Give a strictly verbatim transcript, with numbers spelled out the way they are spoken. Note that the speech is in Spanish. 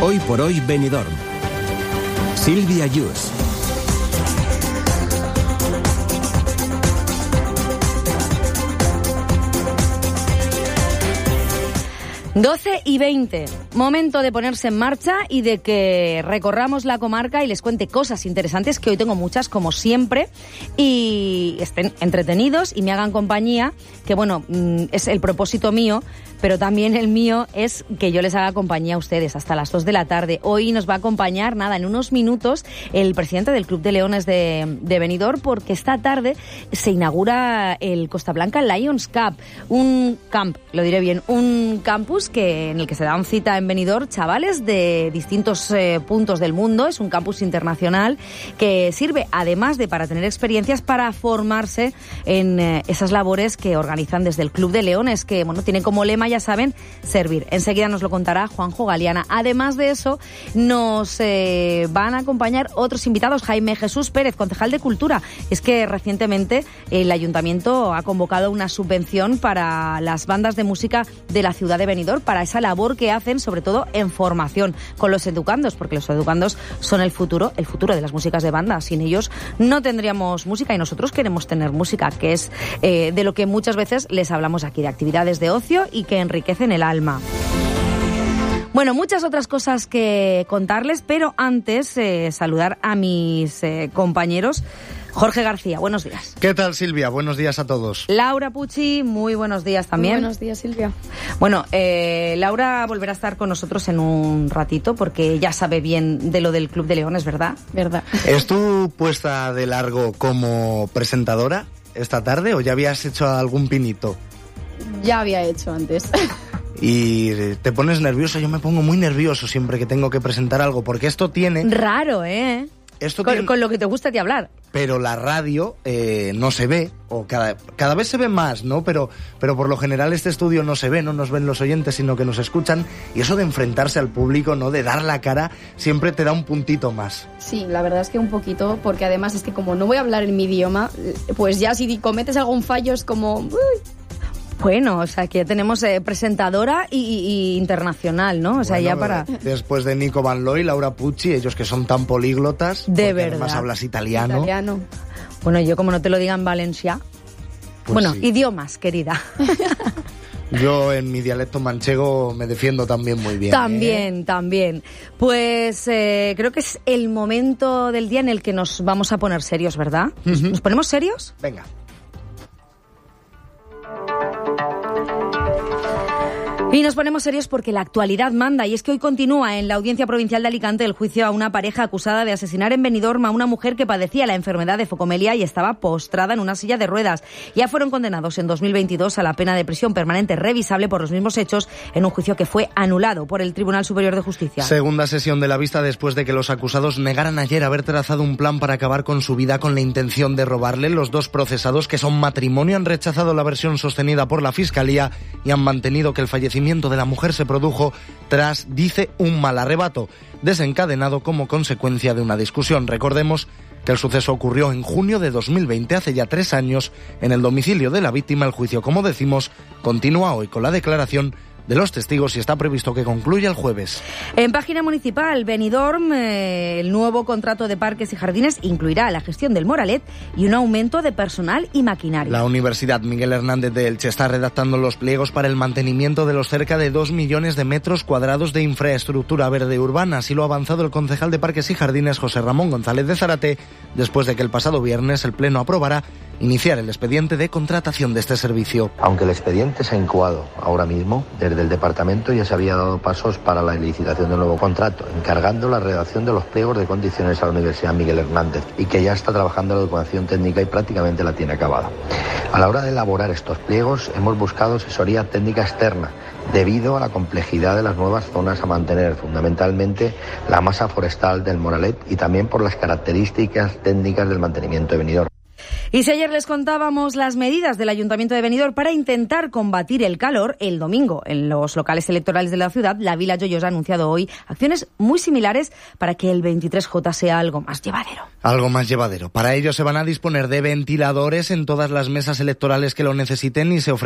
Hoy por hoy Benidorm. Silvia Yus. doce y veinte, momento de ponerse en marcha y de que recorramos la comarca y les cuente cosas interesantes, que hoy tengo muchas como siempre, y estén entretenidos y me hagan compañía, que bueno, es el propósito mío, pero también el mío es que yo les haga compañía a ustedes hasta las dos de la tarde. Hoy nos va a acompañar, nada, en unos minutos, el presidente del Club de Leones de, de Benidorm, porque esta tarde se inaugura el Costa Blanca Lions Cup, un camp, lo diré bien, un campus que en el que se dan cita en Benidorm chavales de distintos eh, puntos del mundo. Es un campus internacional que sirve, además de para tener experiencias, para formarse en eh, esas labores que organizan desde el Club de Leones, que bueno, tiene como lema, ya saben, servir. Enseguida nos lo contará Juanjo Galeana. Además de eso, nos eh, van a acompañar otros invitados. Jaime Jesús Pérez, concejal de Cultura. Es que recientemente el Ayuntamiento ha convocado una subvención para las bandas de música de la ciudad de Benidorm, para esa labor que hacen, sobre todo en formación con los educandos, porque los educandos son el futuro, el futuro de las músicas de banda. Sin ellos no tendríamos música, y nosotros queremos tener música, que es eh, de lo que muchas veces les hablamos aquí, de actividades de ocio y que enriquecen el alma. Bueno, muchas otras cosas que contarles, pero antes eh, saludar a mis eh, compañeros. Jorge García, buenos días. ¿Qué tal, Silvia? Buenos días a todos. Laura Pucci, muy buenos días también. Muy buenos días, Silvia. Bueno, eh, Laura volverá a estar con nosotros en un ratito, porque ya sabe bien de lo del Club de Leones, ¿verdad? Verdad. ¿Es tú puesta de largo como presentadora esta tarde o ya habías hecho algún pinito? Ya había hecho antes. Y te pones nervioso. Yo me pongo muy nervioso siempre que tengo que presentar algo, porque esto tiene... Raro, ¿eh? Esto con, tiene... con lo que te gusta de hablar. Pero la radio eh, no se ve, o cada, cada vez se ve más, ¿no? Pero, pero por lo general este estudio no se ve, no nos ven los oyentes, sino que nos escuchan. Y eso de enfrentarse al público, ¿no? De dar la cara, siempre te da un puntito más. Sí, la verdad es que un poquito, porque además es que como no voy a hablar en mi idioma, pues ya si cometes algún fallo es como... Uy. Bueno, o sea, que ya tenemos eh, presentadora y, y, y internacional, ¿no? O sea, bueno, ya para... Después de Nico Van Looy, Laura Pucci, ellos que son tan políglotas. De verdad. Además hablas italiano. Italiano. Bueno, yo como no te lo diga en Valencia... Pues bueno, sí. Idiomas, querida. Yo en mi dialecto manchego me defiendo también muy bien. También, ¿eh? también. Pues eh, creo que es el momento del día en el que nos vamos a poner serios, ¿verdad? Uh-huh. ¿Nos ponemos serios? Venga. Y nos ponemos serios porque la actualidad manda, y es que hoy continúa en la Audiencia Provincial de Alicante el juicio a una pareja acusada de asesinar en Benidorm a una mujer que padecía la enfermedad de focomelia y estaba postrada en una silla de ruedas. Ya fueron condenados en dos mil veintidós a la pena de prisión permanente revisable por los mismos hechos en un juicio que fue anulado por el Tribunal Superior de Justicia. Segunda sesión de la vista después de que los acusados negaran ayer haber trazado un plan para acabar con su vida con la intención de robarle. Los dos procesados, que son matrimonio, han rechazado la versión sostenida por la Fiscalía y han mantenido que el fallecimiento de la mujer se produjo tras, dice, un mal arrebato, desencadenado como consecuencia de una discusión. Recordemos que el suceso ocurrió en junio de dos mil veinte, hace ya tres años, en el domicilio de la víctima. El juicio, como decimos, continúa hoy con la declaración de los testigos y está previsto que concluya el jueves. En página municipal, Benidorm, eh, el nuevo contrato de parques y jardines incluirá la gestión del Moralet y un aumento de personal y maquinaria. La Universidad Miguel Hernández de Elche está redactando los pliegos para el mantenimiento de los cerca de dos millones de metros cuadrados de infraestructura verde urbana. Así lo ha avanzado el concejal de Parques y Jardines, José Ramón González de Zárate, después de que el pasado viernes el Pleno aprobara iniciar el expediente de contratación de este servicio. Aunque el expediente se ha incoado ahora mismo, desde el departamento ya se había dado pasos para la licitación del nuevo contrato, encargando la redacción de los pliegos de condiciones a la Universidad Miguel Hernández, y que ya está trabajando la documentación técnica y prácticamente la tiene acabada. A la hora de elaborar estos pliegos hemos buscado asesoría técnica externa, debido a la complejidad de las nuevas zonas a mantener, fundamentalmente la masa forestal del Moralet y también por las características técnicas del mantenimiento de Benidorm. Y si ayer les contábamos las medidas del Ayuntamiento de Benidorm para intentar combatir el calor, el domingo en los locales electorales de la ciudad, la Vila Joyos ha anunciado hoy acciones muy similares para que el veintitrés J sea algo más llevadero. Algo más llevadero. Para ello se van a disponer de ventiladores en todas las mesas electorales que lo necesiten y se ofrecen